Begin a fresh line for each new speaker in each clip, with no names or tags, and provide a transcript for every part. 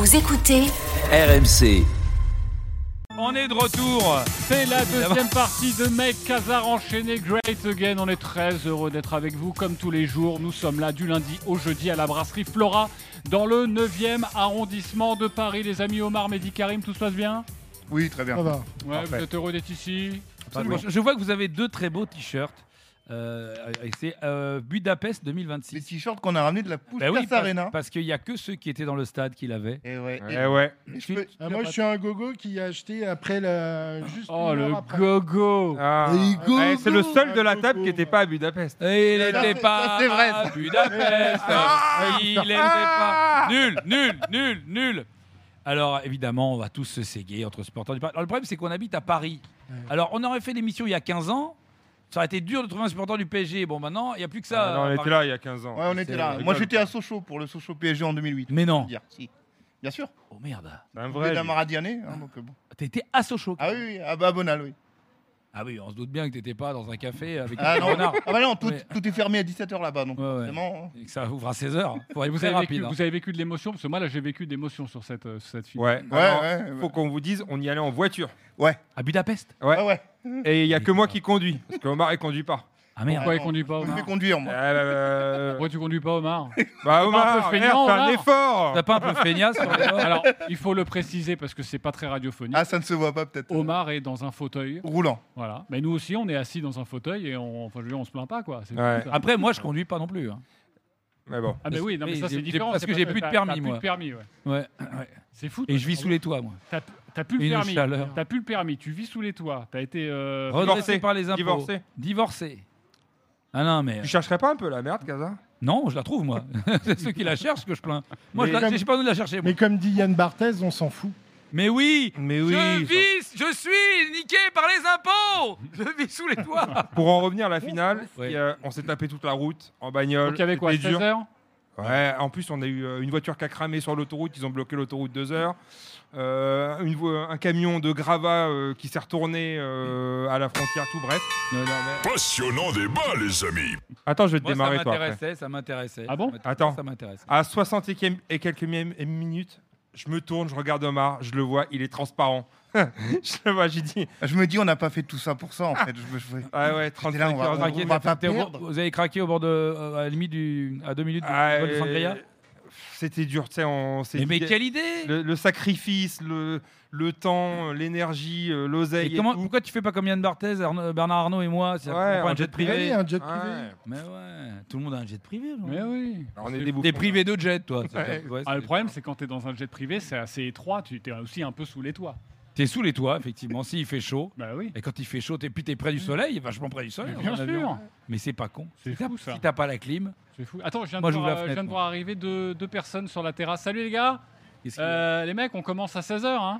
Vous écoutez
RMC.
On est de retour.
C'est la deuxième partie de Make Casar enchaîné Great Again. On est très heureux d'être avec vous comme tous les jours. Nous sommes là du lundi au jeudi à la brasserie Flora dans le 9e arrondissement de Paris. Les amis Omar, Mehdi, Karim, tout se passe bien ?
Oui, très bien.
Ça va. Ouais, vous êtes heureux d'être ici ?
Je vois que vous avez deux très beaux t-shirts. C'est Budapest 2026.
Les t-shirts qu'on a ramenés de la Puskás Arena.
Parce qu'il n'y a que ceux qui étaient dans le stade qui l'avaient.
Et ouais.
Moi, je suis un gogo qui a acheté après juste
Oh,
une
le
heure après.
gogo.
C'est le seul de la table qui n'était pas à Budapest.
Et il n'était pas
c'est vrai,
à Budapest. Il n'était pas. Nul. Alors, évidemment, on va tous se séguer entre supporters du Paris. Alors, le problème, c'est qu'on habite à Paris. Alors, on aurait fait l'émission il y a 15 ans. Ça aurait été dur de trouver un supporter du PSG. Bon, maintenant, il n'y a plus que ça.
Non, on était là il y a 15 ans.
Ouais, on était là. Moi, j'étais à Sochaux pour le Sochaux PSG en 2008.
Mais non.
Si. Bien sûr.
Oh merde.
Un vrai.
Maradiané. Donc, bon.
T'étais à Sochaux.
Ah oui, à Bonal, oui.
Ah oui, on se doute bien que t'étais pas dans un café avec
Ah
un
non,
renard.
tout est fermé à 17h là-bas. Donc,
Ouais.
vraiment.
Et que ça ouvre à 16h. Faut être
Vous
très
avez,
rapide.
vous avez vécu de l'émotion ? Parce que moi, là, j'ai vécu d'émotion sur cette film.
Ouais.
Ouais.
Faut qu'on vous dise, on y allait en voiture.
Ouais.
À Budapest.
Ouais.
Ah ouais.
Et il y a que moi qui conduis, parce que Omar il conduit pas.
Ah merde.
Pourquoi il conduit pas,
Je me
Omar ?
fais conduire, moi.
Pourquoi tu conduis pas, Omar ?
Bah
un peu
Omar,
feignant,
merde, fais un
Omar.
effort.
T'as pas un peu feignasse sur les bords ?
Alors, il faut le préciser parce que c'est pas très radiophonique.
Ah, ça ne se voit pas peut-être.
Omar est dans un fauteuil.
Roulant.
Voilà. Mais nous aussi, on est assis dans un fauteuil et on se plaint pas, quoi. C'est
Ouais.
tout ça.
Après, moi, je conduis pas non plus. Hein.
Mais bon.
Ah, mais oui, non, mais ça,
j'ai-
c'est différent.
parce
c'est
que j'ai plus de permis,
t'as
moi.
plus de permis, ouais.
Ouais.
C'est fou.
Et je vis sous les toits, moi.
T'as plus le
Une
permis.
chaleur.
T'as plus le permis. Tu vis sous les toits. T'as été.
Redressé par les impôts.
Divorcé.
Ah non, mais.
Tu chercherais pas un peu la merde, Casa?
Non, je la trouve, moi. C'est ceux qui la cherchent que je plains. Moi,
Mais
j'ai pas besoin de la chercher. moi.
Mais comme dit Yann Barthez, on s'en fout.
Mais oui,
Je
je suis niqué par les impôts. Je vis sous les toits.
Pour en revenir à la finale,
Ouais.
on s'est tapé toute la route en bagnole.
Donc, il y avait quoi,
C'était
16
dur.
heures ?
Ouais, en plus, on a eu une voiture qui a cramé sur l'autoroute. Ils ont bloqué l'autoroute 2 heures. Un camion de gravats qui s'est retourné à la frontière, tout bref.
Passionnant débat, les amis.
Attends, je vais te
Moi,
démarrer, toi. Après.
ça m'intéressait.
Ah bon ?
Attends.
Ça m'intéresse.
À 60e et quelques minutes, je me tourne, je regarde Omar, je le vois, il est transparent. Je le vois, j'ai dit.
Je me dis, on n'a pas fait tout ça pour ça, en fait.
Ah ouais, 35
là, on va-
heures.
on
Craqué,
va pas
t'as fait-
perdre.
Vous avez craqué au bord de, à la limite à 2 minutes
Ah,
du vol de Sangria.
C'était dur, tu sais, on s'est
Mais
dit-
quelle idée
le sacrifice, le temps, l'énergie, l'oseille.
Et
et
comment,
tout.
pourquoi tu fais pas comme Yann Barthez, Bernard Arnault et moi c'est
Ouais,
pas un
un
jet privé.
Allez, un jet
Ouais.
privé.
Mais ouais, tout le monde a un jet privé. genre.
Mais oui.
Alors, on est des
T'es
bouffons.
privé de jet, toi.
Ouais.
Le problème, c'est quand t'es dans un jet privé, c'est assez étroit. Tu es aussi un peu sous les toits.
T'es sous les toits, effectivement, s'il fait chaud.
Bah oui.
Et quand il fait chaud, t'es près du soleil, vachement près du soleil.
Mais bien
dans un avion.
sûr.
Mais c'est pas con.
C'est
Si
fou, ça.
si t'as pas la clim,
C'est fou. Attends, je viens,
Moi,
de,
j'ouvre
voir,
la
je viens
fenêtre,
de voir arriver deux personnes sur la terrasse. Salut les gars.
qu'est-ce qu'il y a
Les mecs, on commence à 16h. Hein.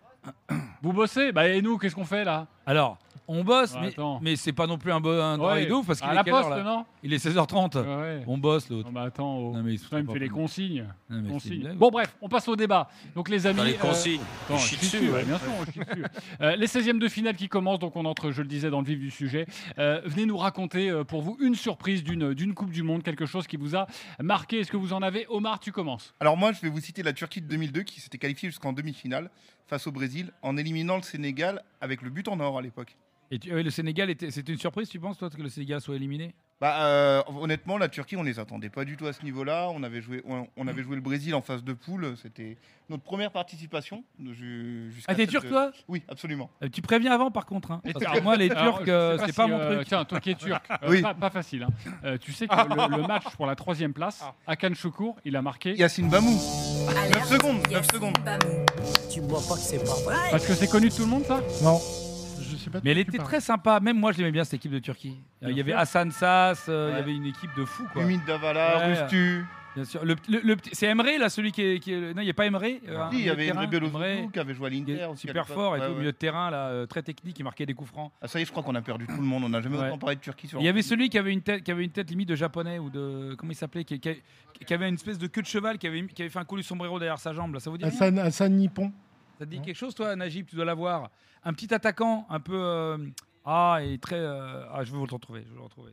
Vous bossez ? Bah et nous, qu'est-ce qu'on fait là ?
Alors, on bosse,
Ouais, attends.
mais c'est pas non plus un travail de ouf parce qu'il
à
est
la
quelle heure,
poste,
là
non ?
Il est 16h30.
Ouais.
On bosse l'autre.
Non, bah attends,
Non, mais il se
putain, il me
fout
fait
pas
les
de-
consignes.
Non, mais c'est une
Consignes.
blague.
Bon bref, on passe au débat. Donc les amis,
Dans les consignes,
attends,
tu
je
chies
chie
dessus,
ouais, bien sûr, on chie dessus. Les 16e de finale qui commencent, donc on entre, je le disais, dans le vif du sujet. Venez nous raconter pour vous une surprise d'une Coupe du Monde, quelque chose qui vous a marqué. Est-ce que vous en avez ? Omar, tu commences.
Alors moi, je vais vous citer la Turquie de 2002 qui s'était qualifiée jusqu'en demi-finale face au Brésil en éliminant le Sénégal avec le but en or à l'époque.
Et le Sénégal, c'était une surprise, tu penses, toi, que le Sénégal soit éliminé ?
Honnêtement, la Turquie, on les attendait pas du tout à ce niveau-là. On avait joué le Brésil en phase de poule. C'était notre première participation.
Ah, t'es turc, toi ?
Oui, absolument.
Tu préviens avant, par contre. Hein, parce que moi, les
Alors,
Turcs,
je sais
c'est pas
si,
mon truc.
Tiens, toi qui es turc,
Oui.
pas facile. Hein. Tu sais que le match pour la 3e place, Hakan Şükür, il a marqué.
Yacine Bamou. 9 secondes, 9 secondes.
Tu vois pas que c'est pas vrai.
Parce que c'est connu de tout le monde, ça ?
Non. Je sais pas de
Mais elle
quoi tu
était
parles.
très sympa. Même moi, je l'aimais bien, cette équipe de Turquie. Il y avait Hassan Sass, il y avait une équipe de fous, quoi.
Humide Davala,
Ouais.
Rustu.
Bien sûr. C'est Emre, là, celui qui est. Non, il n'y a pas Emre. un
Il y
milieu
avait
de terrain,
Emre
Emre,
Belözoğlu qui avait joué à
qui est
l'Inter aussi. à
super
l'époque.
fort et
Ouais,
tout, au
ouais.
milieu de terrain, là, très technique, il marquait des coups francs.
Ah, ça y est, je crois qu'on a perdu tout le monde. On n'a jamais
Ouais.
autant parlé de Turquie sur.
Il y avait celui qui avait une tête limite de japonais ou de. Comment il s'appelait qui avait une espèce de queue de cheval, qui avait fait un coup du sombrero derrière sa jambe. Là. Ça vous dit rien
Hassan Nippon.
Ça te dit quelque chose, toi, Najib? Tu dois l'avoir. Un petit attaquant, un peu. Et très. Je vais vous le retrouver.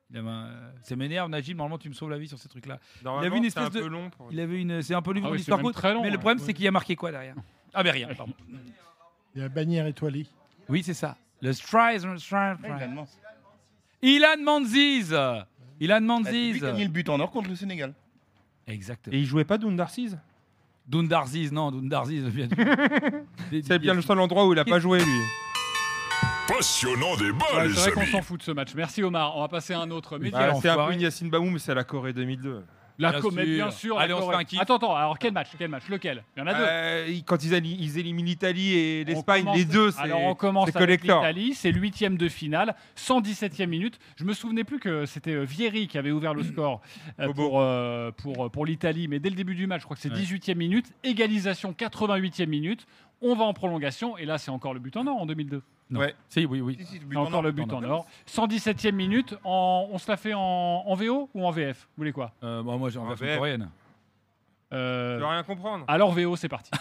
Ça m'énerve, Najib. Normalement, tu me sauves la vie sur ces trucs-là.
Normalement,
une
c'est
espèce
un
de-
peu long. Pour...
Il avait une. C'est un peu lui
Ah
pour
oui,
l'histoire
c'est même
courte.
très long,
Mais le
ouais.
problème, c'est qu'il a marqué quoi derrière? Ah, mais rien. Pardon.
Il y a la bannière étoilée.
Oui, c'est ça. Le Strides.
Il a demandé.
Ilan
C'est lui
Manziz.
qui a mis le but en or contre le Sénégal.
Exactement.
Et il jouait pas Dundarciz.
Dundarziz, non, Dundarziz.
C'est bien le seul endroit où il a pas joué, lui.
Passionnant débat,
Ouais,
les
c'est vrai qu'on
amis.
s'en fout de ce match. Merci Omar. On va passer à un autre média.
Ah,
C'est un peu
enfoiré.
une Yacine Bamoum, mais c'est la Corée 2002.
La
Bien
comète,
sûr.
bien sûr.
Allez,
la
on se
Corée.
fait un kiff.
Attends. Alors, quel match? Lequel? Il y en a deux.
Quand ils éliminent l'Italie et
On
l'Espagne,
commence-
les deux, c'est
Alors on commence avec
collector.
l'Italie, c'est le 8e de finale, 117e minute. Je me souvenais plus que c'était Vieri qui avait ouvert le score pour l'Italie, mais dès le début du match, je crois que c'est 18e minute, égalisation 88e minute. On va en prolongation et là c'est encore le but en or en 2002.
Non.
Ouais.
Si, oui.
Si, le but
C'est
en
encore
or.
le but en or. 117e minute, on se la fait en VO ou en VF? Vous voulez quoi?
Moi, j'ai en version
VF.
coréenne.
Tu veux rien comprendre.
Alors VO, c'est parti.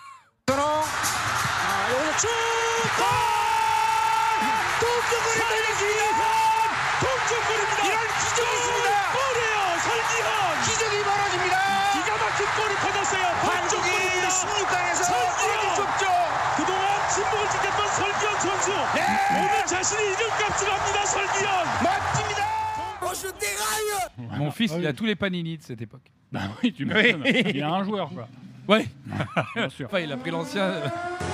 Mon fils, il a tous les panini de cette époque.
Bah oui, tu m'étonnes. Il a un joueur quoi.
Ouais.
Bien sûr.
Enfin, il a pris l'ancien.
De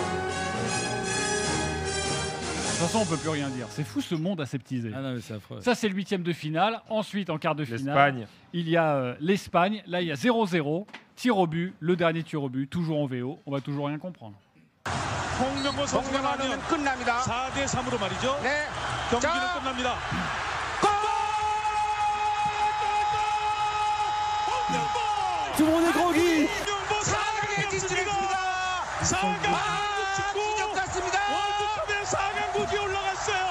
toute façon, on peut plus rien dire. C'est fou ce monde aseptisé.
Ah non, mais c'est affreux.
Ça, c'est le 8e de finale. Ensuite, en quart de finale,
L'Espagne.
il y a l'Espagne. Là, il y a 0-0. Tir au but. Le dernier tir au but. Toujours en VO. On va toujours rien comprendre.
홍명보 선수가 나면 끝납니다. 4대 3으로 말이죠. 네. 경기는 끝납니다.
Tout le monde est groggy.
홍명보 4강에 진출했습니다. 4강 진출했습니다. 월드컵에 4강 고지에 올라갔어요.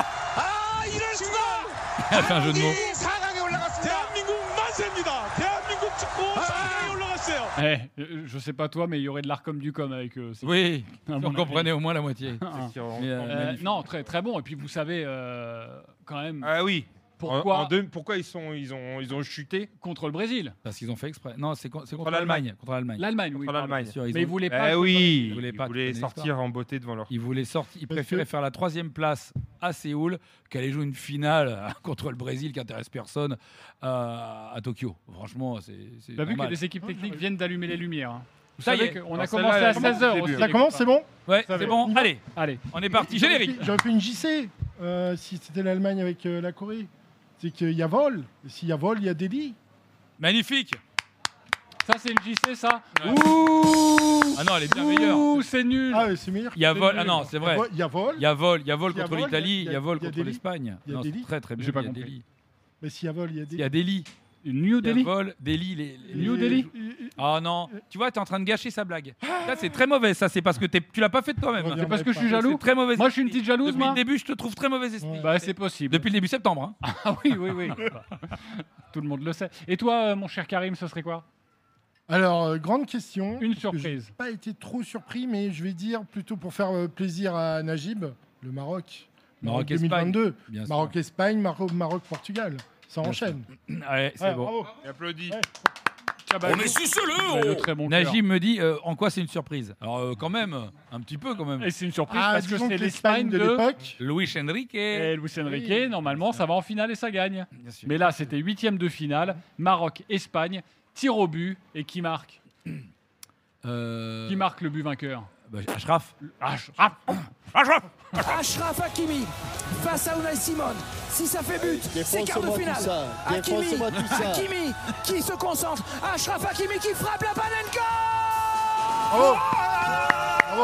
이럴 수가.
C'est un jeu de mots.
4강에 올라갔습니다. 대한민국 만세입니다. 대한민국 축구 4강에 올라갔어요.
Je sais pas toi, mais il y aurait de l'art comme du com avec eux.
Oui,
À
on
mon
comprenait au moins la moitié. Mais, magnifique.
non, très très bon. Et puis vous savez quand même
Ah oui.
pourquoi
Pourquoi ils ont chuté
contre le Brésil.
Parce qu'ils ont fait exprès. Non, c'est contre
l'Allemagne.
l'Allemagne. Contre l'Allemagne.
L'Allemagne, oui.
Contre
pardon.
l'Allemagne.
Bien sûr,
Mais ils voulaient pas.
Eh oui,
Ils voulaient
ils
pas
voulaient
connaître
sortir en beauté devant leur.
Ils voulaient sortir. Ils
Parce
préféraient
que-
faire la 3e place à Séoul qu'aller jouer une finale contre le Brésil qui intéresse personne à Tokyo. Franchement, c'est
T'as vu que
normal.
les équipes techniques viennent d'allumer les lumières. Hein. Vous
Ça y
savez
est.
qu'on a
Alors,
commencé
celle-là,
à
elle commence
16h
au
aussi.
début.
Ça commence, c'est bon?
Ouais,
Ça
c'est
va.
bon. Allez,
Allez.
on est parti. Générique.
J'aurais fait une JC si c'était l'Allemagne avec la Corée. C'est qu'il y a vol. Et s'il y a vol, il y a délit.
Magnifique.
Ça, c'est une JC, ça.
Ouais.
Ouh,
Ah non, elle est bien meilleure.
Ouh, c'est nul.
Ah, c'est meilleur.
Il y a
que
vol.
délit.
Ah non, c'est vrai.
Il y a vol.
Il y a vol
Il y a
contre
vol,
l'Italie,
il
il y a vol
il y a
contre
délit.
l'Espagne.
Il y a
Non, c'est
délit.
très très bien.
J'ai pas
il y a
compris.
délit.
Mais s'il y a vol, il y a
Il y
délit.
a délit.
New
Il y a
Delhi.
vol, délit.
New Delhi.
Ah non, tu vois, t'es en train de gâcher sa blague. Ça, c'est très mauvais. Ça, c'est parce que tu l'as pas fait de toi-même.
Reviens.
C'est parce que je suis
C'est
jaloux.
C'est très mauvais.
Moi, je suis une petite jalouse,
Depuis
moi.
le début, je te trouve très mauvais esprit.
Ouais.
Bah, c'est possible.
Depuis le début septembre. Hein.
Ah oui, oui, oui. Tout le monde le sait. Et toi, mon cher Karim, ce serait quoi?
Alors, grande question.
Une
parce que
surprise.
j'ai pas été trop surpris, mais je vais dire plutôt pour faire plaisir à Najib, le Maroc.
Maroc-Espagne,
2022.
bien sûr.
Maroc-Espagne, Maroc-Portugal. Ça enchaîne.
Allez, c'est
Ouais,
bon.
bravo.
Applaudis.
Ouais.
Ah bah,
On est suceux-le,
ouais, le
oh.
très bon cœur.
Najim me dit en quoi c'est une surprise. Alors quand même, un petit peu quand même.
Et c'est une surprise
Ah,
parce que
disons
c'est
que l'Espagne
l'Espagne
de
de
l'époque.
Luis Enrique.
et Luis Enrique.
Oui.
Normalement, ça va en finale et ça gagne.
Bien sûr.
Mais là, c'était 8e de finale. Maroc-Espagne. Tir au but. Et qui marque? Qui marque le but vainqueur?
Ashraf.
Ashraf.
Achraf Hakimi face à Unai Simon. Si ça fait but, c'est quart de finale. Hakimi qui se concentre. Achraf Hakimi qui frappe la Panenka.
Bravo. Bravo.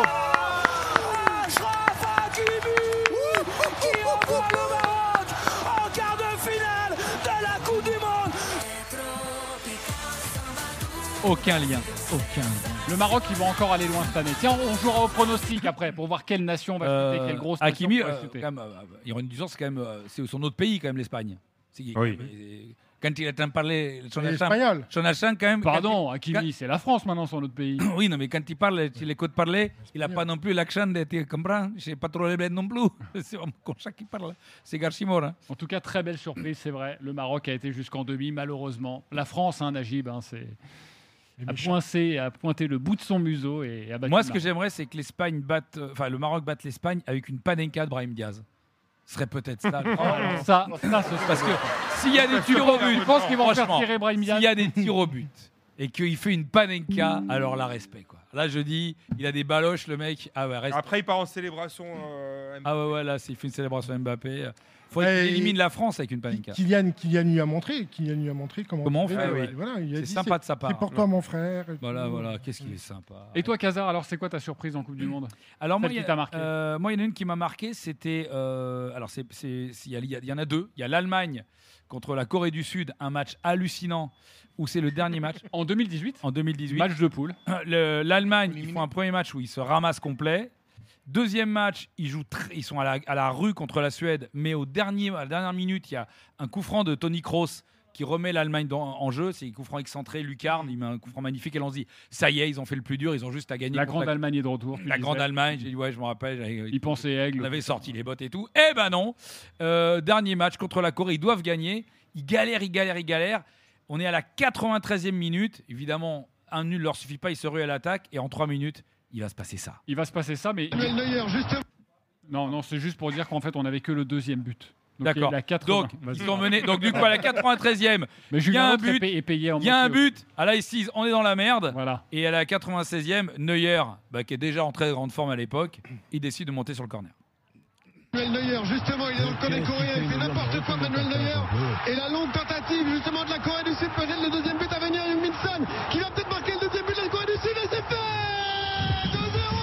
Achraf Hakimi qui envoie le Maroc en quart de finale de la Coupe du Monde.
Aucun lien. Aucun lien.
Le Maroc, ils vont encore aller loin cette année. Tiens, on jouera au pronostic après pour voir quelle nation va chuter, quelle grosse
Hakimi,
nation va chuter.
quand même, ironie du sort, c'est quand même c'est son autre pays quand même l'Espagne.
Oui.
quand il entend parler son
Les
accent,
Espagnols.
son accent quand même.
Pardon, Hakimi, c'est la France maintenant, son autre pays.
Oui, non, mais quand il parle, tu l'écoutes parler, il n'a pas non plus l'accent de, tu comprends? C'est pas trop les bleds non plus. C'est comme ça qu'il parle. C'est Garcimore. Hein.
En tout cas, très belle surprise, c'est vrai. Le Maroc a été jusqu'en demi, malheureusement. La France, Najib, a pointé le bout de son museau et a battu.
Moi, ce que j'aimerais, c'est que le Maroc batte l'Espagne avec une panenka de Brahim Diaz. Ce serait peut-être ça.
Ça,
Parce que s'il y a des tirs au but,
je pense qu'ils vont faire
franchement,
tirer Brahim Diaz.
s'il y a des tirs au but et qu'il fait une panenka, alors là, respect. Quoi. Là, je dis, il a des baloches, le mec. Ah ouais, respect.
Après, il part en célébration.
Ah ouais, là, s'il fait une célébration Mbappé, faut qu'il élimine la France avec une panenka.
Kylian lui a montré comment
on fait. Ouais.
Voilà,
c'est sympa de sa part.
C'est pour toi, mon frère.
Voilà, qu'est-ce qu'il est sympa.
Et toi, Kazar, alors c'est quoi ta surprise en Coupe du Monde?
Alors moi, il y
t'a marqué
en a une qui m'a marqué, c'était alors il y en a deux. Il y a l'Allemagne contre la Corée du Sud, un match hallucinant où c'est le dernier match
en 2018.
En 2018,
match de poule.
L'Allemagne, ils font un premier match où ils se ramassent complet. Deuxième match, ils sont à la rue contre la Suède, mais à la dernière minute, il y a un coup franc de Toni Kroos qui remet l'Allemagne en jeu. C'est un coup franc excentré, Lucarne, il met un coup franc magnifique et on se dit, ça y est, ils ont fait le plus dur, ils ont juste à gagner.
La grande Allemagne est de retour.
La grande Allemagne, j'ai dit, ouais, je me rappelle.
Ils pensaient aigle.
On avait sorti les bottes et tout. Eh ben non. Dernier match contre la Corée, ils doivent gagner. Ils galèrent. On est à la 93e minute. Évidemment, un nul leur suffit pas, ils se ruent à l'attaque et en 3 minutes, il va se passer ça. Mais non, c'est juste pour dire qu'en fait, on n'avait que le deuxième but. Donc, d'accord. Donc, ils ont mené. Donc, du coup, à la 93e, il y a un but. Il y a un but. À la 6, on est dans la merde.
Voilà.
Et à la 96e, Neuer, qui est déjà en très grande forme à l'époque, il décide de monter sur le corner.
Manuel Neuer, justement, il est dans le corner coréen, il fait n'importe quoi, Manuel Neuer. Et la longue tentative, justement, de la Corée du Sud, peut-être le deuxième but à venir, Min-Son, qui va peut-être marquer le deuxième but de la Corée du Sud, et c'est fait 2-0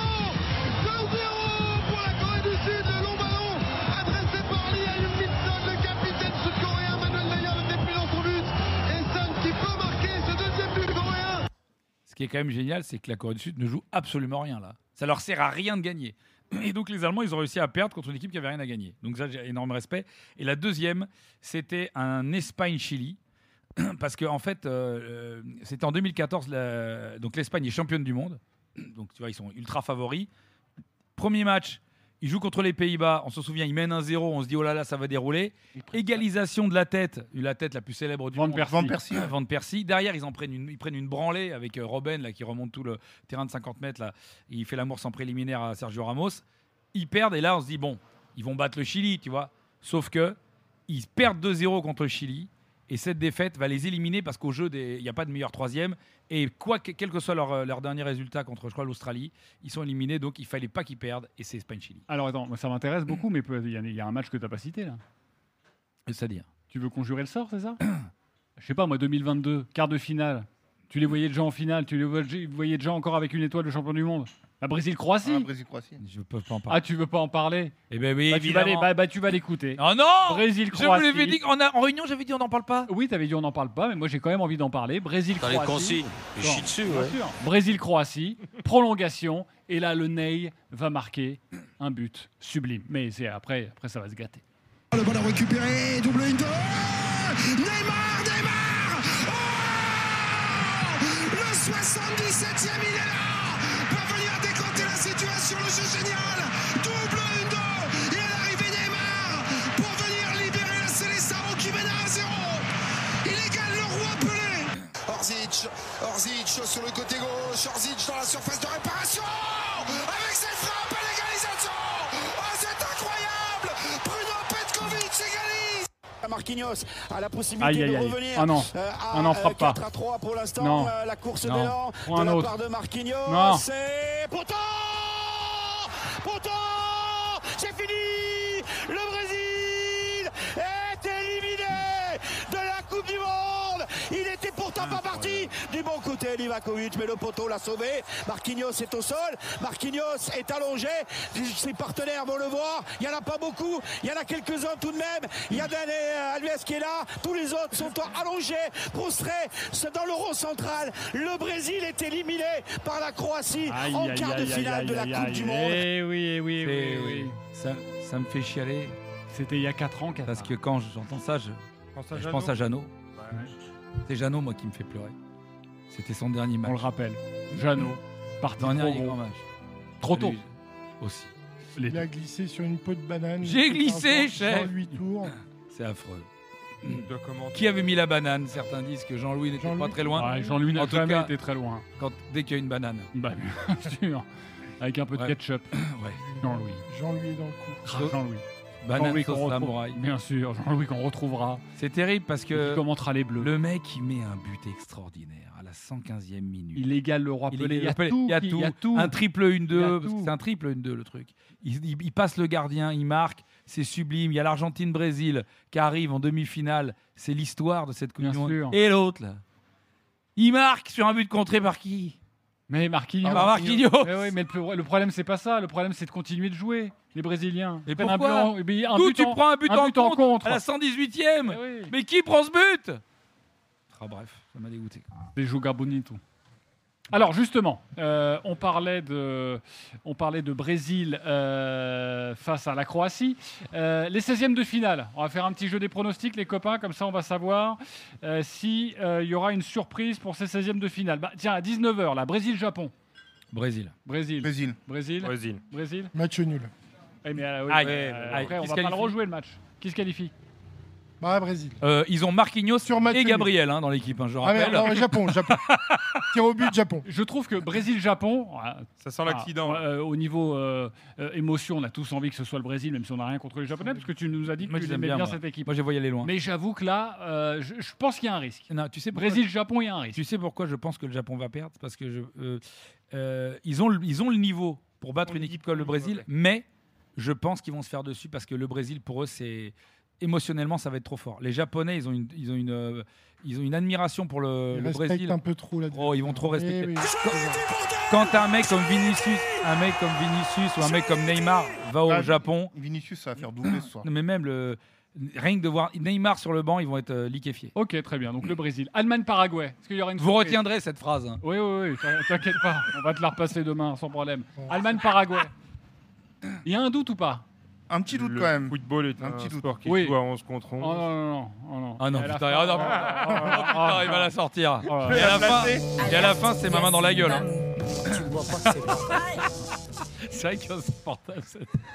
pour la Corée du Sud, le long ballon, adressé par Lee à Min-Son, le capitaine sud-coréen, Manuel Neuer n'était plus dans son but, et Son qui peut marquer ce deuxième but coréen.
Ce qui est quand même génial, c'est que la Corée du Sud ne joue absolument rien là. Ça leur sert à rien de gagner. Et donc les Allemands, ils ont réussi à perdre contre une équipe qui n'avait rien à gagner. Donc ça, j'ai énorme respect. Et la deuxième, c'était un Espagne-Chili. Parce qu'en fait, c'était en 2014. Donc l'Espagne est championne du monde. Donc tu vois, ils sont ultra favoris. Premier match, ils jouent contre les Pays-Bas. On se souvient, ils mènent 1-0. On se dit, oh là là, ça va dérouler. Égalisation de la tête la plus célèbre du monde. Van Persie. Derrière, ils prennent une branlée avec Robben là, qui remonte tout le terrain de 50 mètres. Là. Il fait l'amour sans préliminaire à Sergio Ramos. Ils perdent et là, on se dit, bon, ils vont battre le Chili, tu vois. Sauf que ils perdent 2-0 contre le Chili. Et cette défaite va les éliminer parce qu'au jeu, il n'y a pas de meilleur troisième. Et quel que soit leur dernier résultat contre, je crois, l'Australie, ils sont éliminés. Donc, il ne fallait pas qu'ils perdent. Et c'est Espagne-Chili.
Alors, attends, ça m'intéresse beaucoup, mais il y a un match que tu n'as pas cité, là.
C'est-à-dire ?
Tu veux conjurer le sort, c'est ça? Je sais pas, moi, 2022, quart de finale. Tu les voyais déjà en finale. Tu les voyais déjà encore avec une étoile de champion du monde. La Brésil-Croatie.
Brésil-Croatie.
Je peux pas en parler.
Ah, tu veux pas en parler?
Eh ben oui, évidemment.
Tu vas l'écouter.
Oh non!
Brésil-Croatie.
Je vous l'avais dit en réunion, j'avais dit on n'en parle pas.
Oui, t'avais dit on n'en parle pas, mais moi j'ai quand même envie d'en parler. Brésil-Croatie.
Dans les consignes, je chie dessus.
Bien sûr. Brésil-Croatie, prolongation, et là le Ney va marquer un but sublime. Mais c'est après ça va se gâter.
Le ballon récupéré, double Indo. Neymar. Le 77e, il est là pour venir décanter la situation. Le jeu génial, double Indo. Il est arrivé Neymar pour venir libérer la Seleção qui mène à 1-0. Il égale le roi Pelé. Orzic sur le côté gauche. Orzic dans la surface de réparation avec cette frappe à l'égalisation. Oh, c'est incroyable. Bruno Petkovic égalise. Marquinhos a la possibilité de revenir.
Ah non, frappe pas.
4-3 pour l'instant.
Non.
La course d'élan
de
la part de Marquinhos.
Non.
C'est Poteau, c'est fini. Le Brésil est éliminé de la Coupe du Monde. Il était pourtant pas parti du bon côté Livakovic, mais le poteau l'a sauvé. Marquinhos est au sol. Marquinhos est allongé. Ses partenaires vont le voir. Il n'y en a pas beaucoup. Il y en a quelques-uns tout de même. Il y a Dani Alves qui est là. Tous les autres sont allongés, prostrés. C'est dans le rond central. Le Brésil est éliminé par la Croatie en quart de finale de la Coupe du Monde.
Oui.
Ça me fait chialer.
C'était il y a 4 ans.
Parce que quand j'entends ça, je pense à Jeannot. C'est Jeannot, moi, qui me fait pleurer. C'était son dernier match.
On le rappelle. Jeannot, parti
Dernier
trop
grand
gros.
match.
Trop tôt.
Lui aussi.
Il a glissé sur une peau de banane.
J'ai glissé, chef.
108 tours.
C'est affreux.
Comment
Qui avait mis la banane? Certains disent que Jean-Louis n'était pas très loin.
Ouais, Jean-Louis n'a
En tout
jamais
cas,
été très loin.
dès qu'il y a une banane.
Bah, bien sûr. Avec un peu de
Ouais.
ketchup.
Ouais.
Jean-Louis.
Jean-Louis est dans le coup.
Ah, Jean-Louis.
Banane
Jean-Louis
sauce
qu'on retrouve.
samouraï.
Bien sûr, Jean-Louis qu'on retrouvera.
C'est terrible parce
Qui
que
commentera les bleus.
le mec, il met un but extraordinaire à la 115e minute.
Il égale le roi
Il
Pelé.
est-
Il y a
Pelé.
tout.
Il y a
Il
tout.
y a tout.
Un triple
Il y a
1-2.
tout.
C'est un triple 1-2 le truc. Il passe le gardien, il marque. C'est sublime. Il y a l'Argentine-Brésil qui arrive en demi-finale. C'est l'histoire de cette Coupe
Bien
du Monde.
sûr.
Et l'autre, là, il marque sur un but contré par qui?
Mais Marquinhos.
Ah, Marquinhos.
Mais le problème, c'est pas ça. Le problème, c'est de continuer de jouer. Les Brésiliens.
Et
Ils prennent un
pourquoi?
but en- un
D'où
but
tu
en-
prends un but
un
en
but en
contre
contre.
à la 118e?
Eh oui.
Mais qui prend ce but? Ah bref, ça m'a dégoûté.
Des joga bonito. Alors justement, on parlait de Brésil face à la Croatie. Les 16e de finale, on va faire un petit jeu des pronostics, les copains, comme ça on va savoir si il y aura une surprise pour ces 16e de finale. Bah, tiens, à 19h, là, Brésil-Japon.
Brésil.
Brésil.
Brésil.
Match nul.
Eh, mais, oui,
Aïe.
après, on
Qui se
va pas le
qualifie?
rejouer le match. Qui se qualifie?
Bah, Brésil.
Ils ont Marquinhos
Sur match
et
nul.
Gabriel dans l'équipe, je
Ah, mais
rappelle.
non, Japon. Tir au but, Japon.
Je trouve que Brésil-Japon,
Ça sent l'accident.
au niveau émotion, on a tous envie que ce soit le Brésil, même si on n'a rien contre les Japonais, parce que tu nous as dit que
Moi,
tu
je l'aime
aimais
bien,
bien
moi.
cette équipe.
Moi, j'ai voyé aller loin.
Mais j'avoue que là, je pense qu'il y a un risque.
Non, tu sais pourquoi,
Brésil-Japon, il y a un risque.
tu sais pourquoi je pense que le Japon va perdre? Parce que ils ont le niveau pour battre une équipe comme le Brésil, mais je pense qu'ils vont se faire dessus parce que le Brésil, pour eux, c'est émotionnellement, ça va être trop fort. Les Japonais, ils ont une admiration pour
Ils
le
respectent
Brésil.
un peu trop la
Oh, ils vont trop respecter.
oui.
Quand t'as un mec comme Vinicius, ou un mec comme Neymar va au Japon,
Vinicius, ça va faire doubler ce soir.
non, mais même rien que de voir Neymar sur le banc, ils vont être liquéfiés.
Ok, très bien. Donc le Brésil. Allemagne-Paraguay. Est-ce qu'il y aura une
Vous
surprise?
retiendrez cette phrase. Hein.
Oui, t'inquiète pas. On va te la repasser demain, sans problème. Allemagne-Paraguay. Il y a un doute ou pas?
Un petit doute
Le
quand même.
football est
Un
un
petit doute.
sport qui
Oui.
joue à 11 contre
Oh
11.
non.
Ah non,
Et à la
putain,
fin-
ah non, putain, il va la sortir. Et à la fin, c'est ma main dans la gueule. Hein.
Tu vois pas que c'est vrai.
C'est vrai que c'est portable.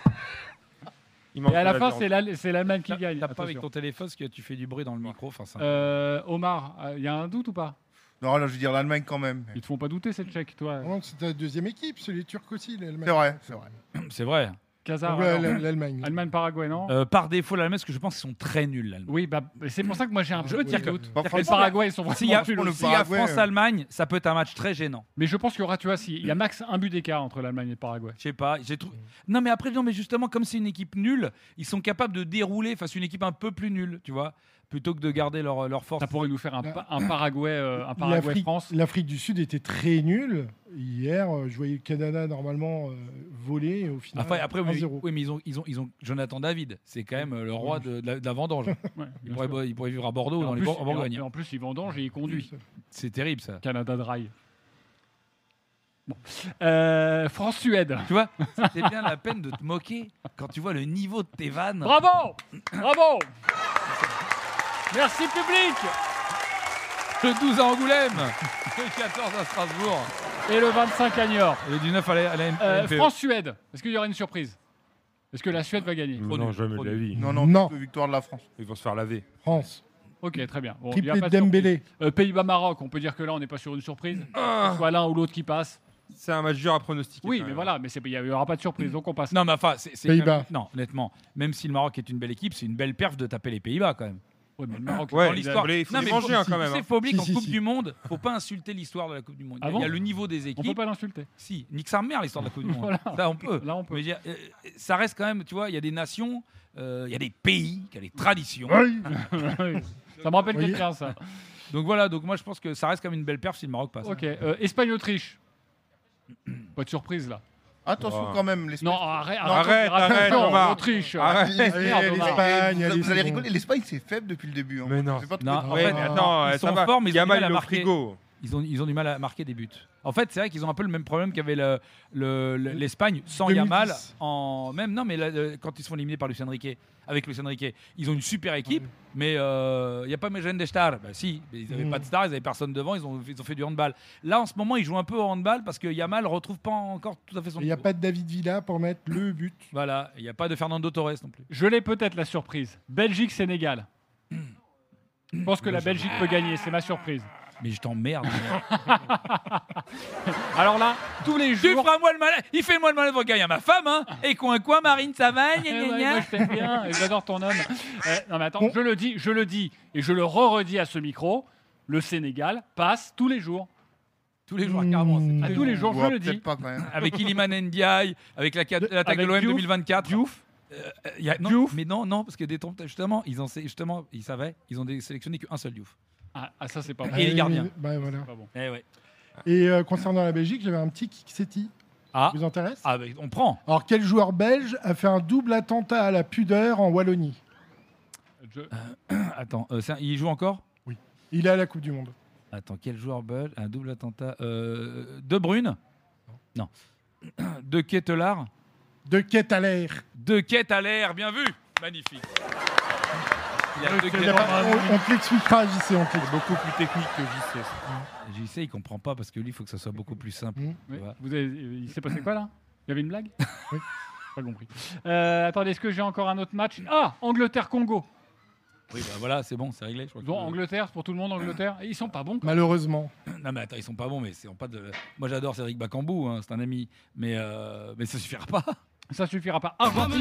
Il manque
Et à la
de
fin,
viande.
c'est l'Allemagne qui gagne.
T'as pas avec
attention.
ton téléphone parce que tu fais du bruit dans le micro. Enfin, ça.
Omar, il y a un doute ou pas?
Non, là, je veux dire l'Allemagne quand même.
Ils te font pas douter, cette Tchèque, toi?
Non, c'est ta deuxième équipe, c'est les Turcs aussi, l'Allemagne.
C'est vrai, c'est vrai.
C'est vrai.
Kazar,
Donc,
alors.
l'Allemagne.
Allemagne-Paraguay, non?
Par défaut, l'Allemagne, parce que je pense qu'ils sont très nuls, l'Allemagne.
Oui, bah, c'est pour ça que moi j'ai un petit doute.
Bah,
Le
franchement,
Paraguay, ils sont
S'il y a,
vraiment nuls.
s'il y a France-Allemagne, ça peut être un match très gênant.
Mais je pense qu'il y aura, tu vois, il y a max un but d'écart entre l'Allemagne et le Paraguay.
Je sais pas. Non, mais après, non, mais justement, comme c'est une équipe nulle, ils sont capables de dérouler face à une équipe un peu plus nulle, tu vois, plutôt que de garder leur force.
Ça pourrait nous faire un Paraguay, un
L'Afrique
Paraguay-France.
l'Afrique du Sud était très nulle. Hier, je voyais le Canada normalement voler et au final
Après,
1-0.
oui, mais ils ont Jonathan David. C'est quand même le roi de la vendange.
Ouais,
Il
bien sûr.
pourrait vivre à Bordeaux,
Et
en Bourgogne.
et en plus, il vendange et il conduit.
C'est terrible, ça.
Canada Dry. Bon. France-Suède.
Tu vois, c'est bien la peine de te moquer quand tu vois le niveau de tes vannes.
Bravo! Bravo! Merci, public!
Le 12 à Angoulême, le 14 à Strasbourg,
Et le 25 à Niort.
et le 19 à la NPE.
France-Suède. Est-ce qu'il y aura une surprise? Est-ce que la Suède va gagner?
Trop
Non,
nul,
jamais
trop
de la
nul.
vie.
Non.
Victoire de la France.
Ils vont se faire laver.
France.
Ok, très bien. Bon, il y a
Triplé
pas
de
de
Dembélé.
surprise. Pays-Bas-Maroc, on peut dire que là, on n'est pas sur une surprise. Soit l'un ou l'autre qui passe.
C'est un match dur à pronostiquer.
Oui,
quand
mais
même.
voilà, mais il n'y aura pas de surprise, donc on passe.
Non, mais enfin, c'est
Pays-Bas.
même- non, honnêtement, même si le Maroc est une belle équipe, c'est une belle perf de taper les Pays-Bas quand même.
Ouais, mais le Maroc,
Ouais,
Dans l'histoire,
il faut
Non,
les
mais
manger hein, quand même.
Tu sais,
hein.
faut oublier
Si,
qu'en
si,
Coupe
si.
du Monde, faut pas insulter l'histoire de la Coupe du Monde.
Ah
Il y
bon
a le niveau des
on peut
équipes.
pas l'insulter.
Si, nique sa mère l'histoire de la Coupe du Monde.
Voilà.
Ça, on peut.
Là, on peut.
Mais je veux dire, ça reste quand même, tu vois, il y a des nations, il y a des pays qui ont des traditions.
Oui.
Ça me rappelle
Oui.
quelqu'un, ça.
Donc voilà, donc moi je pense que ça reste quand même une belle perf si le Maroc passe.
Ok, Espagne-Autriche. Pas de surprise, là.
Attention
Oh.
quand même, l'Espagne.
Non, arrête,
Arrête,
non,
Omar.
Autriche.
Arrête.
Merde,
Allez,
Omar.
l'Espagne, allez,
Vous allez
c'est
rigoler, l'Espagne c'est faible depuis le début. hein.
Mais non.
C'est pas trop
Non,
de-
en
Ouais,
fait,
mais attends,
ils
ça
sont
va.
forts, mais ils ont du
Yamal,
mal à
il est au
marquer.
frigo.
Ils ont du mal à marquer des buts. En fait, c'est vrai qu'ils ont un peu le même problème qu'avait l'Espagne sans
2010.
Yamal. Quand ils se font éliminer par Luis Enrique, avec Luis Enrique, ils ont une super équipe, mais il n'y a pas Mejen des stars. Bah, si, mais ils n'avaient pas de stars, ils n'avaient personne devant, ils ont fait du handball. Là, en ce moment, ils jouent un peu au handball parce que Yamal ne retrouve pas encore tout à fait son
Il n'y a
niveau.
pas de David Villa pour mettre le but.
Voilà, il n'y a pas de Fernando Torres non plus.
Je l'ai peut-être la surprise. Belgique-Sénégal. Je pense que la Belgique peut gagner, c'est ma surprise.
Mais je t'emmerde.
Alors là, tous les jours.
Il fait moi le malin pour gagner à ma femme, hein. Et coin, Marine, ça va, gna, gna,
Ouais,
gna.
moi je t'aime bien, et j'adore ton homme. Non mais attends, je le dis, et je le redis à ce micro, le Sénégal passe tous les jours.
Tous les jours, carrément.
À tous les jours, je le dis.
Peut-être pas quand même.
Avec Iliman Ndiaye, avec l'attaque de l'OM
Diouf,
2024.
Diouf.
Non, mais non, parce que justement, ils savaient, ils ont sélectionné qu'un seul Diouf.
Ah, ça c'est pas bon.
Et les gardiens.
Bah, voilà.
Pas bon.
Eh ouais.
Et concernant la Belgique, j'avais un petit Kiksetti.
Ah,
Vous intéresse
bah, on prend.
Alors, quel joueur belge a fait un double attentat à la pudeur en Wallonie?
Attends, il joue encore?
Il est à la Coupe du Monde.
Attends, quel joueur belge? Un double attentat. De Bruyne? Non. De Ketelaar?
De Ketelaar.
De Ketelaar, bien vu. Magnifique. Il y a De
Il y a pas- on te l'expliquera, JC. On te l'expliquera.
C'est beaucoup plus technique que JC.
JC, il comprend pas parce que lui, il faut que ça soit beaucoup plus simple.
Mmh.
Oui.
Tu vois.
Il s'est passé quoi là? Il y avait une blague?
Oui.
Pas compris. Attendez, est-ce que j'ai encore un autre match? Ah, Angleterre-Congo.
Oui, bah voilà, c'est bon, c'est réglé. Je crois que-
Bon, Angleterre, pour tout le monde, Angleterre. Et ils sont pas bons. Quoi.
Malheureusement.
Non mais attends, ils sont pas bons, mais c'est pas de. Moi j'adore Cédric Bakambu, hein, c'est un ami, mais ça suffira pas.
Ça suffira pas. Argentine.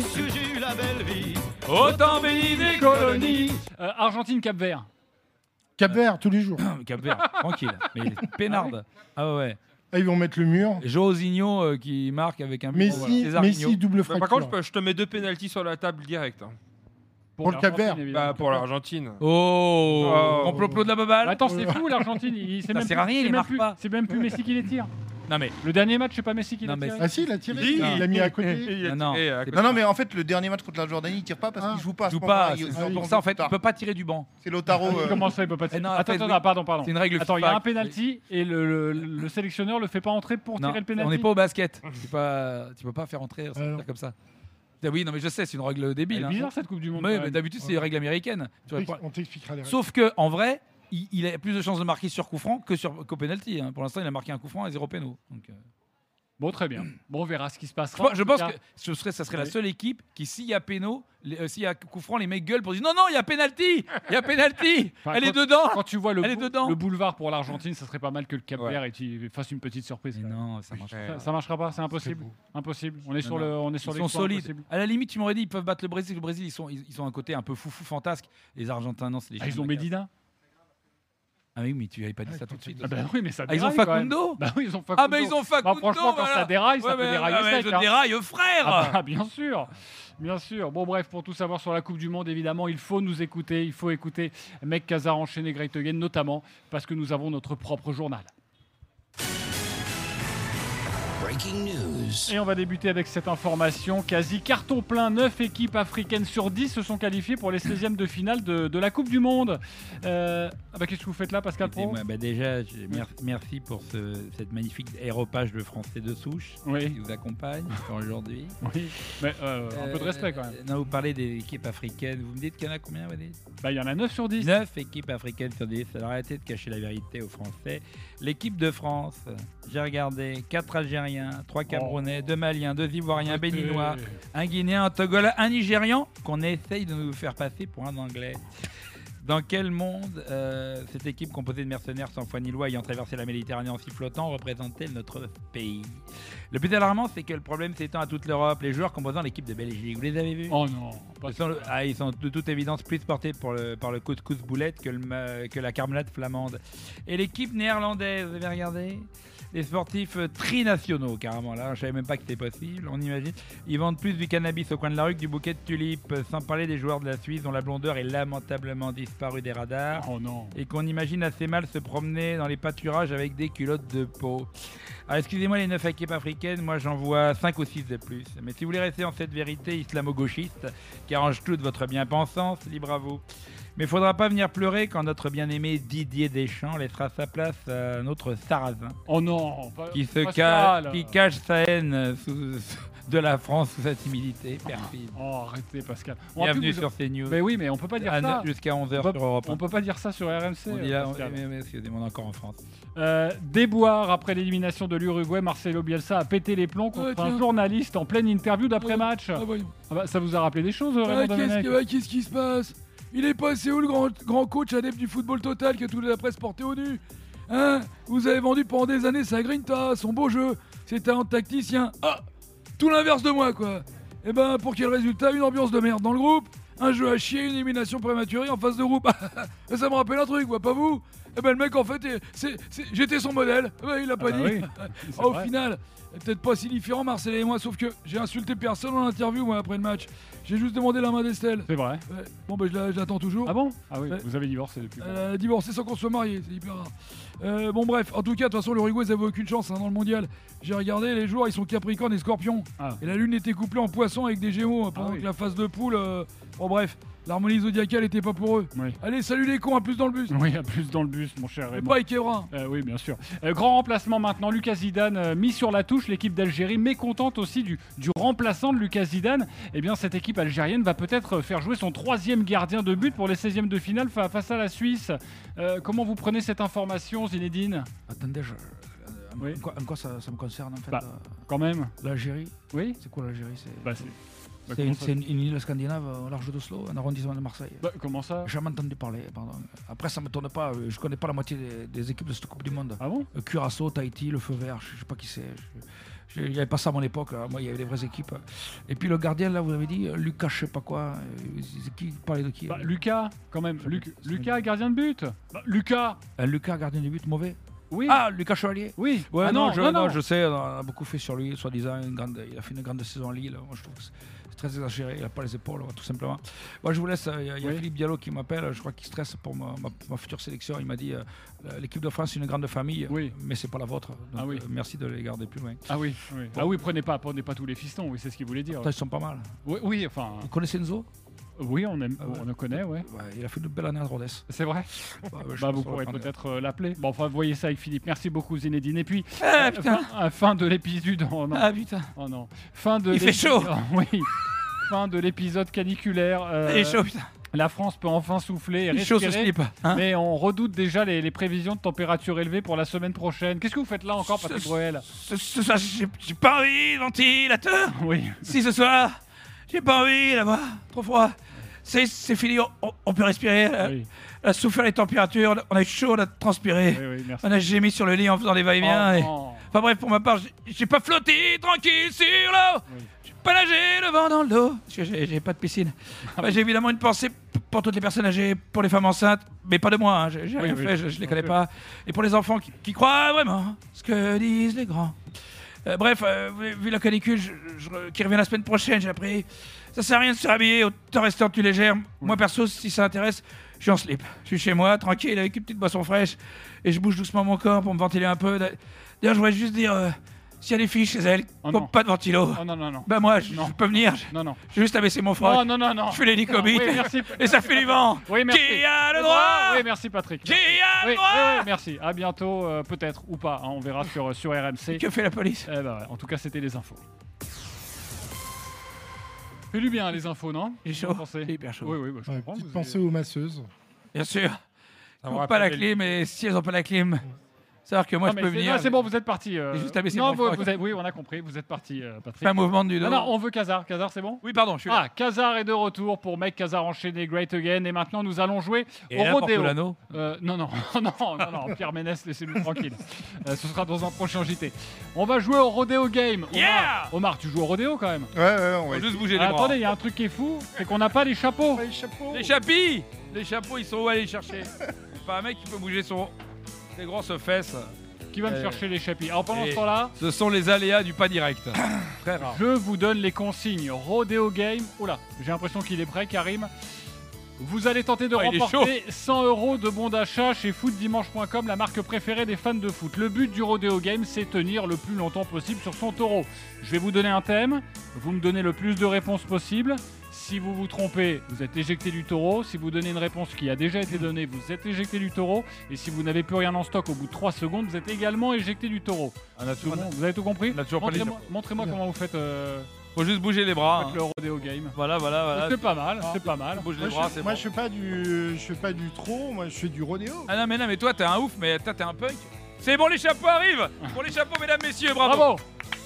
Autant béni des
Colonie. Argentine-Cap-Vert.
Cap-Vert, tous les jours.
Cap-Vert, tranquille, mais peinarde. Ah ouais.
Ah, ils vont mettre le mur.
Joãozinho qui marque avec un but.
Messi,
Césarinho.
Messi double
Bah,
fracture.
par contre, je te mets 2 pénaltys sur la table direct. Hein.
Pour le Cap-Vert.
l'Argentine, évidemment.
Bah, pour l'Argentine.
Oh, complot de la baballe.
Bah, attends, c'est fou l'Argentine. C'est
Ça
même
sert à
plus-
rien,
c'est
il
même
marque
plus-
pas.
C'est même plus Messi qui les tire.
Non mais.
Le dernier match, c'est pas Messi qui l'a
Non, mais
tiré.
Ah si, il a tiré.
Si.
Il l'a mis à côté.
Non,
Non, mais en fait, le dernier match contre la Jordanie, il tire pas parce qu'il joue pas. à ce
joue
moment-là.
pas.
Il-
C'est
il-
pour ça en fait, il peut pas tirer du banc.
C'est Lautaro.
Comment ça, il peut pas tirer?
non,
Attends,
après,
attends,
oui.
pardon.
C'est une règle
Attends, il y a
FIFA.
un penalty et le sélectionneur le fait pas entrer pour
Non,
tirer le penalty.
on n'est pas au basket. Tu peux pas faire entrer
non.
comme ça. Ah oui, non mais je sais, c'est une règle débile.
C'est
hein.
bizarre cette Coupe du Monde.
Oui,
quand
mais
même.
d'habitude c'est une règle américaine.
On t'expliquera les règles.
Sauf que en vrai, il a plus de chances de marquer sur coup franc qu'au penalty. Hein. Pour l'instant, il a marqué un coup franc et 0 péno. Donc,
Bon, très bien. Bon, on verra ce qui se passera.
je pense que ça serait la seule équipe qui, s'il y a péno, s'il y a coup franc, les mecs gueulent pour dire non, il y a penalty, il y a penalty,
Enfin,
elle est
quand-
dedans.
Quand tu vois
Elle est dedans.
le boulevard pour l'Argentine, ça serait pas mal que le Cap-Vert fasse une petite surprise.
Mais non, ça marche pas.
Ça marchera pas, c'est impossible. Impossible. On est sur
Non,
le, on est sur
Ils sont
l'exploit
solides.
impossible.
À la limite, tu m'aurais dit ils peuvent battre le Brésil. Le Brésil, ils sont un côté un peu foufou fantasque. Les Argentins, non, c'est les
Ah, ils
chiens
ont
de la
Medina.
Ah oui, mais tu n'avais pas dit ça tout de suite.
Ah bah oui, mais ça
Ah, ils ont
déraille, quand même.
Facundo.
Bah oui, ils ont Facundo.
Ah, mais ils ont Facundo.
Bah, franchement, quand
voilà.
ça déraille, ça
Ouais,
peut
mais-
dérailler
mais
sec.
je
hein.
déraille, frère.
Ah bah, bien sûr. Bien sûr. Bon, bref, pour tout savoir sur la Coupe du Monde, évidemment, il faut nous écouter. Il faut écouter Mec Casar enchaîné Great Again, notamment parce que nous avons notre propre journal.
Breaking news.
Et on va débuter avec cette information. Quasi carton plein, 9 équipes africaines sur 10 se sont qualifiées pour les 16e de finale de la Coupe du Monde. Qu'est-ce que vous faites là, Pascal Pro?
Déjà, merci pour cette magnifique aéropage de Français de souche
Oui.
qui vous accompagne aujourd'hui.
Oui, mais un peu de respect quand même.
Non, vous parlez des équipes africaines. Vous me dites qu'il y en a combien, vous dites?
Bah, il y en a 9 sur 10.
9 équipes africaines sur 10. Alors arrêtez de cacher la vérité aux Français. L'équipe de France, j'ai regardé 4 Algériens, 3 Camerounais, 2 Maliens, 2 Ivoiriens, Béninois, un Guinéen, un Togolais, un Nigérian qu'on essaye de nous faire passer pour un Anglais. Dans quel monde cette équipe composée de mercenaires sans foi ni loi ayant traversé la Méditerranée en sifflotant représentait notre pays? Le plus alarmant, c'est que le problème s'étend à toute l'Europe. Les joueurs composant l'équipe de Belgique, vous les avez vus?
Oh non.
Ils sont de toute évidence plus portés par le couscous boulette que la carmelade flamande. Et l'équipe néerlandaise, vous avez regardé? Les sportifs trinationaux, carrément. Là, je savais même pas que c'était possible, on imagine. Ils vendent plus du cannabis au coin de la rue que du bouquet de tulipes, sans parler des joueurs de la Suisse dont la blondeur est lamentablement disparue des radars.
Oh non.
Et qu'on imagine assez mal se promener dans les pâturages avec des culottes de peau. Alors, excusez-moi les 9 équipes africaines. week-end, moi j'en vois 5 ou 6 de plus. Mais si vous voulez rester en cette vérité islamo-gauchiste qui arrange toute votre bien-pensance, libre à vous. Mais il ne faudra pas venir pleurer quand notre bien-aimé Didier Deschamps laissera sa place à notre Sarrazin.
Oh non,
qui cache sa haine de la France sous sa timidité perfide.
Oh, arrêtez, Pascal.
Bienvenue sur CNews.
Mais oui, mais on peut pas dire ça.
Jusqu'à 11h sur Europe 1.
On peut pas dire ça sur RMC.
On dit là, mais excusez-moi, on est encore en France.
Déboire après l'élimination de l'Uruguay, Marcelo Bielsa a pété les plombs contre un journaliste en pleine interview d'après-match. Ça vous a rappelé des choses, Raymond Domenech?
Qu'est-ce qui se passe? Il est passé où le grand coach adepte du football total que toute la presse portait au nu? Hein? Vous avez vendu pendant des années sa grinta, son beau jeu, c'était un tacticien. Ah, tout l'inverse de moi, quoi. Et ben, pour quel résultat? Une ambiance de merde dans le groupe, un jeu à chier, une élimination prématurée en face de groupe. Ça me rappelle un truc, quoi, pas vous? Eh ben, le mec, en fait, j'étais son modèle. Il a pas dit.
Oui.
Au final, peut-être pas si différent, Marcel et moi, sauf que j'ai insulté personne en interview, moi, après le match. J'ai juste demandé la main d'Estelle.
C'est vrai.
Bon, ben, je l'attends toujours.
Ah bon? Ah oui, vous avez divorcé depuis.
Divorcé sans qu'on soit marié, c'est hyper rare. Bon, bref, en tout cas, de toute façon, l'Uruguay, ils avaient aucune chance dans le mondial. J'ai regardé, les joueurs, ils sont Capricorne et Scorpion. Et la lune était couplée en poisson avec des gémeaux pendant que la phase de poule. Bon, bref. L'harmonie zodiacale était pas pour eux.
Oui.
Allez, salut les cons, à plus dans le bus.
Oui, à plus dans le bus, mon cher Raymond.
Pas Ikebra.
Oui, bien sûr. Grand remplacement maintenant, Lucas Zidane mis sur la touche, l'équipe d'Algérie mécontente aussi du remplaçant de Lucas Zidane. Eh bien, cette équipe algérienne va peut-être faire jouer son 3e gardien de but pour les 16e de finale face à la Suisse. Comment vous prenez cette information, Zinedine?
Attendez,
oui.
En quoi ça me concerne en fait?
Quand même.
L'Algérie?
Oui.
C'est quoi l'Algérie?
C'est
une île scandinave au large d'Oslo, un arrondissement de Marseille.
Comment ça?
J'ai jamais entendu parler, pardon. Après, ça me tourne pas. Je connais pas la moitié des équipes de cette Coupe du Monde.
Ah bon?
Curaçao, Tahiti, le Feu Vert, je sais pas qui c'est. Il n'y avait pas ça à mon époque. Moi, il y avait des vraies équipes. Et puis le gardien, là, vous avez dit, Lucas, je sais pas quoi. Qui parlait de qui?
Lucas, quand même. Lucas, gardien de but. Lucas.
Lucas, gardien de but, mauvais.
Oui.
Ah, Lucas Chevalier.
Oui.
Ouais, non, je sais, on a beaucoup fait sur lui, soi-disant. Il a fait une grande saison en Lille. Moi, je trouve que c'est très exagéré. Il n'a pas les épaules, tout simplement. Moi, je vous laisse. Il y a Philippe Diallo qui m'appelle. Je crois qu'il stresse pour ma future sélection. Il m'a dit l'équipe de France, c'est une grande famille, mais c'est pas la vôtre. Donc, merci de les garder plus loin.
Ah oui. Ah oui, prenez pas tous les fistons. Oui, c'est ce qu'il voulait dire.
Ils sont pas mal.
Oui, enfin.
Vous connaissez Enzo?
Oui, on le connaît, ouais.
Il a fait une belle année à Rodez.
C'est vrai. Vous pourrez peut-être l'appeler. Bon, enfin, voyez ça avec Philippe. Merci beaucoup, Zinedine. Et puis, fin de l'épisode. Oh, non.
Ah putain.
Oh non.
Il fait chaud.
Oui. Fin de l'épisode caniculaire.
Il est chaud, putain.
La France peut enfin souffler et respirer,
chaud sous slip, hein.
Mais on redoute déjà les prévisions de température élevée pour la semaine prochaine. Qu'est-ce que vous faites là encore, Patrick Bruel?
Ce soir, j'ai pas envie, ventilateur.
Oui.
Si ce soir, j'ai pas envie là-bas, trop froid. C'est fini, on peut respirer. On a souffert les températures, on a eu chaud, on a transpiré. On a gémi sur le lit en faisant des va-et-vient. Enfin bref, pour ma part, j'ai pas flotté tranquille sur l'eau. J'ai pas nagé le vent dans le dos. Parce que j'ai pas de piscine. J'ai évidemment une pensée pour toutes les personnes âgées, pour les femmes enceintes, mais pas de moi, hein. J'ai rien fait, je les connais pas. Et pour les enfants qui croient vraiment ce que disent les grands. Bref, vu la canicule qui revient la semaine prochaine, j'ai appris. Ça sert à rien de se rhabiller, autant rester en tenue légère. Moi perso, si ça intéresse, je suis en slip. Je suis chez moi, tranquille, avec une petite boisson fraîche. Et je bouge doucement mon corps pour me ventiler un peu. D'ailleurs, je voudrais juste dire, s'il y a des filles chez elles qui n'ont pas de ventilo, bah moi, je peux venir. J'ai juste abaissé mon froc. Je fais l'hélicobite. Et ça fait du vent.
Oui, merci.
Qui a le droit?
Oui, merci Patrick.
Qui a le droit?
Oui, merci. À bientôt, peut-être ou pas. On verra sur RMC.
Que fait la police?
En tout cas, c'était les infos. Fait du bien les infos, non?
Il est chaud. C'est hyper chaud.
Oui, je comprends.
Petite pensée aux masseuses.
Bien sûr. Elles n'ont pas la clim, et si elles n'ont pas la clim, c'est-à-dire que moi je peux venir.
Non, c'est bon, vous êtes parti.
Juste abaisser mon froc.
Oui, on a compris, vous êtes parti, Patrick.
Fais un mouvement du dos.
Non, on veut Khazar. Khazar, c'est bon?
Oui, pardon, je suis là.
Khazar est de retour pour Mec Khazar enchaîné Great Again. Et maintenant, nous allons jouer au
rodéo.
rodéo. Non, Pierre Ménès, laissez-nous tranquille. Ce sera dans un prochain JT. On va jouer au rodéo game. Omar, tu joues au rodéo quand même?
Ouais, on va
juste bouger les bras.
Attendez, il y a un truc qui est fou, c'est qu'on n'a pas les chapeaux.
Les chapis. Les chapeaux, ils sont où à aller chercher? C'est pas un mec qui peut bouger ses grosses fesses.
Qui va me chercher les chapis? Alors pendant ce temps-là,
ce sont les aléas du pas direct. Très rare.
Je vous donne les consignes. Rodéo game. Oula, j'ai l'impression qu'il est prêt, Karim. Vous allez tenter de remporter 100 € de bons d'achat chez footdimanche.com, la marque préférée des fans de foot. Le but du Rodeo Game, c'est tenir le plus longtemps possible sur son taureau. Je vais vous donner un thème, vous me donnez le plus de réponses possible. Si vous vous trompez, vous êtes éjecté du taureau. Si vous donnez une réponse qui a déjà été donnée, vous êtes éjecté du taureau. Et si vous n'avez plus rien en stock au bout de 3 secondes, vous êtes également éjecté du taureau. Vous avez tout compris? Montrez-moi comment vous faites...
Faut juste bouger les bras.
Avec le Rodeo Game.
Voilà.
C'est pas mal, c'est pas mal.
Bouge les bras, c'est bon.
Moi, je fais pas du trot, moi, je fais du rodéo.
Ah non, mais toi, t'es un ouf, mais toi, t'es un punk. C'est bon, les chapeaux arrivent. Pour les chapeaux, mesdames, messieurs, bravo.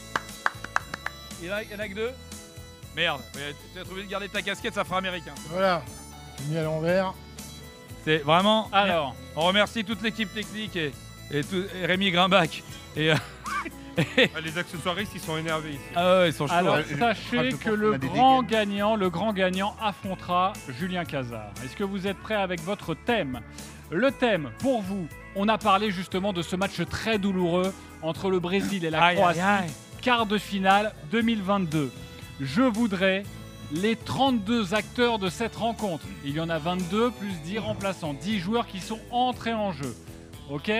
Il y en a que 2. Merde, tu as trouvé de garder ta casquette, ça fera américain.
Voilà, j'ai mis à l'envers.
C'est vraiment...
Alors,
on remercie toute l'équipe technique et Rémi Grimbach. Et...
les accessoiristes, ils sont énervés ici.
Ah ouais, ils sont chauds.
Alors, sachez que le grand gagnant affrontera Julien Cazard. Est-ce que vous êtes prêts avec votre thème? Le thème, pour vous, on a parlé justement de ce match très douloureux entre le Brésil et la Croatie. Quart de finale 2022. Je voudrais les 32 acteurs de cette rencontre. Il y en a 22 plus 10 remplaçants, 10 joueurs qui sont entrés en jeu. Ok?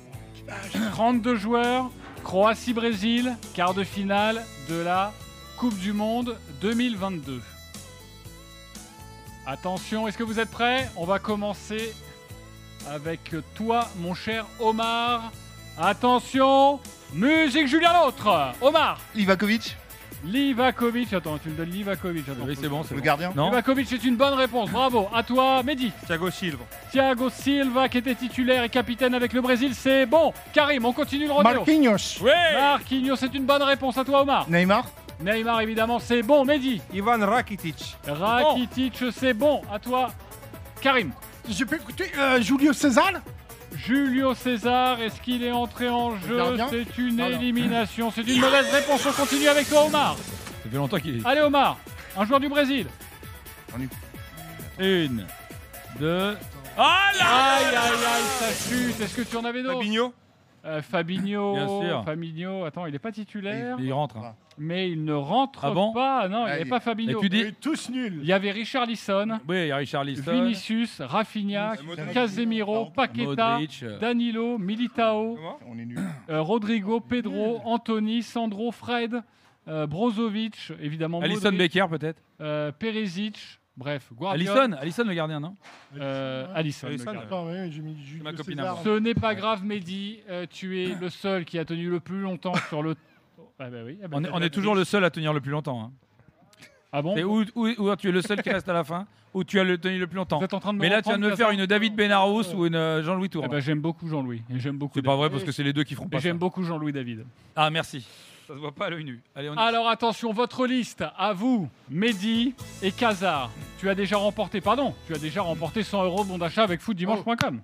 32 joueurs, Croatie-Brésil, quart de finale de la Coupe du Monde 2022. Attention, est-ce que vous êtes prêts? On va commencer avec toi, mon cher Omar. Attention, musique Julien L'autre. Omar. Livakovic, attends, tu me donnes Livakovic.
Oui, c'est bon, c'est
le gardien.
Non.
Livakovic, c'est une bonne réponse, bravo. À toi, Mehdi. Thiago Silva, qui était titulaire et capitaine avec le Brésil, c'est bon. Karim, on continue le rodéo.
Marquinhos.
Marquinhos, c'est une bonne réponse. À toi, Omar. Neymar, évidemment, c'est bon. Mehdi.
Ivan Rakitic.
Rakitic, c'est bon. À toi, Karim.
Je peux écouter Julio César.
Julio César, est-ce qu'il est entré en jeu? C'est une élimination. C'est une mauvaise réponse. On continue avec toi, Omar.
Ça fait longtemps qu'il est...
Allez, Omar, un joueur du Brésil.
1, 2...
Aïe, ça chute. Est-ce que tu en avais d'autres? Fabinho.
Bien sûr.
Fabinho, attends, il n'est pas titulaire.
Il rentre.
Mais il ne rentre pas. Non, il n'y avait pas Fabinho.
Tu dis...
tous nuls.
Il y avait Richarlison.
Oui, il y a Richarlison.
Vinicius, Rafinha, Casemiro, Paqueta,
Modric.
Danilo, Militao,
On est nuls.
Rodrigo, Pedro, Anthony, Sandro, Fred, Brozovic, évidemment
Alisson
Modric,
Becker, peut-être.
Perisic, bref, Guardiola.
Alisson le gardien, non?
Alisson.
J'ai mis Julio
ma copine
César.
à moi.
Ce n'est pas grave, Mehdi. Tu es le seul qui a tenu le plus longtemps sur le...
On est toujours le seul à tenir le plus longtemps. Hein.
Ah bon?
Ou tu es le seul qui reste à la fin, ou tu as tenu le plus longtemps.
Vous êtes en train de me
Mais là, tu viens de me faire une David Benarous ou une Jean-Louis Tour.
J'aime beaucoup Jean-Louis.
C'est pas vrai parce que c'est les deux qui feront pas ça.
J'aime beaucoup Jean-Louis David.
Ah, merci. Ça se voit pas à l'œil nu. Allez,
Alors attention, votre liste, à vous, Mehdi et Cazard. Tu as déjà remporté 100 € bon d'achat avec footdimanche.com.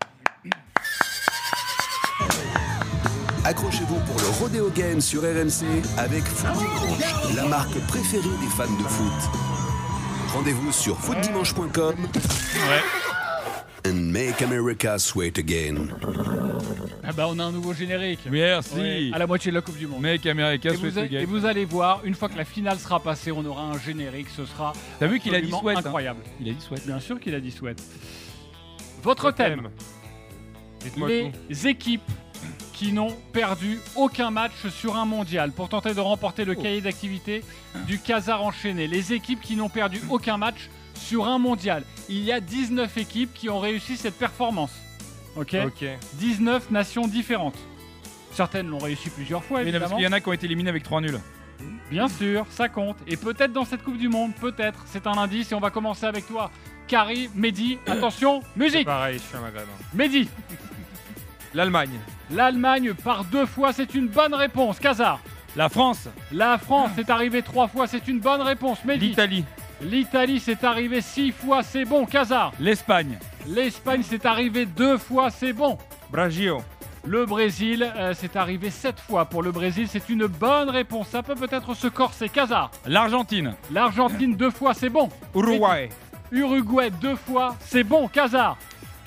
Accrochez-vous pour le Rodeo Game sur RMC avec Foot Dimanche, la marque préférée des fans de foot. Rendez-vous sur footdimanche.com and make America sweat again.
On a un nouveau générique.
Merci.
À la moitié de la Coupe du Monde.
Make America sweat again.
Et vous allez voir, une fois que la finale sera passée, on aura un générique. Ce sera
T'as vu qu'il a dit sweat,
incroyable.
Hein. Il a dit sweat.
Bien sûr qu'il a dit sweat. Votre thème. Les équipes qui n'ont perdu aucun match sur un mondial pour tenter de remporter le cahier d'activité du Cazard enchaîné. Les équipes qui n'ont perdu aucun match sur un mondial. Il y a 19 équipes qui ont réussi cette performance. Ok. 19 nations différentes. Certaines l'ont réussi plusieurs fois, évidemment.
Parce qu'il y en a qui ont été éliminés avec 3 nuls.
Bien sûr, ça compte. Et peut-être dans cette Coupe du Monde, peut-être. C'est un indice et on va commencer avec toi. Karim, Mehdi, attention, musique.
Pareil, je suis un maghrébin.
Mehdi.
L'Allemagne.
L'Allemagne par 2 fois, c'est une bonne réponse. Cazard.
La France.
La France, c'est arrivé 3 fois, c'est une bonne réponse. Mehdi.
L'Italie.
L'Italie, c'est arrivé 6 fois, c'est bon. Cazard.
L'Espagne.
L'Espagne, c'est arrivé 2 fois, c'est bon.
Brasil.
Le Brésil, c'est arrivé 7 fois. Pour le Brésil, c'est une bonne réponse. Ça peut peut-être se corser. Cazard.
L'Argentine.
L'Argentine, 2 fois, c'est bon.
Uruguay.
Uruguay, 2 fois, c'est bon. Cazard.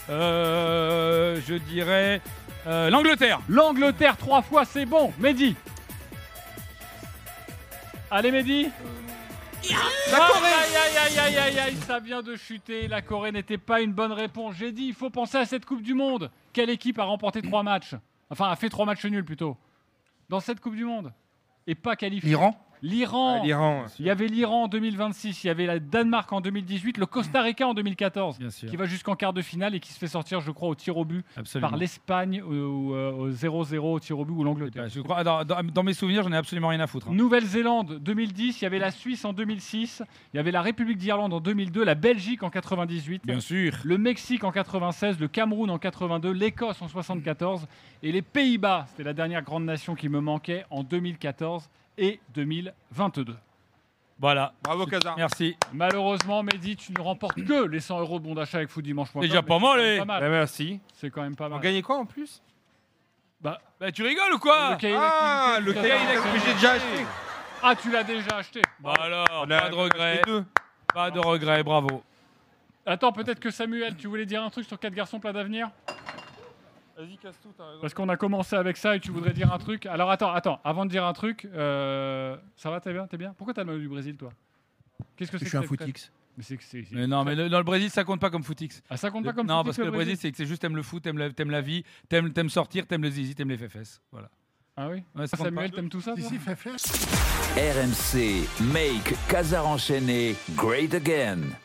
Je dirais l'Angleterre.
L'Angleterre, 3 fois, c'est bon. Mehdi. Allez, Mehdi.
La Corée.
Aïe, ça vient de chuter. La Corée n'était pas une bonne réponse. J'ai dit, il faut penser à cette Coupe du Monde. Quelle équipe a remporté 3 matchs? Enfin, a fait 3 matchs nuls plutôt. Dans cette Coupe du Monde. Et pas qualifié. L'Iran. Il y avait l'Iran en 2026, il y avait la Danemark en 2018, le Costa Rica en 2014, qui va jusqu'en quart de finale et qui se fait sortir, je crois, au tir au but par l'Espagne ou au 0-0 au tir au but ou l'Angleterre.
Je crois, dans mes souvenirs, j'en ai absolument rien à foutre.
Nouvelle-Zélande 2010, il y avait la Suisse en 2006, il y avait la République d'Irlande en 2002, la Belgique en 98,
bien sûr,
le Mexique en 96, le Cameroun en 82, l'Écosse en 74 et les Pays-Bas, c'était la dernière grande nation qui me manquait, en 2014 et 2022.
Voilà.
Bravo Kazar.
Merci.
Malheureusement, Mehdi, tu ne remportes que les 100 € de bon d'achat avec Foot Dimanche.
C'est déjà pas mal, les.
Merci.
C'est quand même pas mal.
On gagnait quoi en plus?
Bah tu rigoles ou quoi?
Le cahier que j'ai déjà acheté.
Ah, tu l'as déjà acheté.
Bah alors, pas de regret. Pas de regret, bravo.
Attends, peut-être que Samuel, tu voulais dire un truc sur 4 garçons plein d'avenir?
Vas-y, casse tout, t'as raison.
Parce qu'on a commencé avec ça et tu voudrais dire un truc. Alors attends, avant de dire un truc, ça va, t'es bien? Pourquoi t'as le maillot du Brésil, toi? Qu'est-ce que c'est?
Je suis un footix.
Mais non, mais dans le Brésil, ça compte pas comme footix.
Ah, ça compte pas comme
non,
footix? Non,
parce que le Brésil, c'est que c'est juste t'aimes le foot, t'aimes la vie, t'aimes sortir, t'aimes le zizi, t'aimes les fesses. Voilà.
Ah oui?
Ouais,
Samuel, t'aimes tout ça?
Si, fais.
RMC, make Kazar enchaîné great again.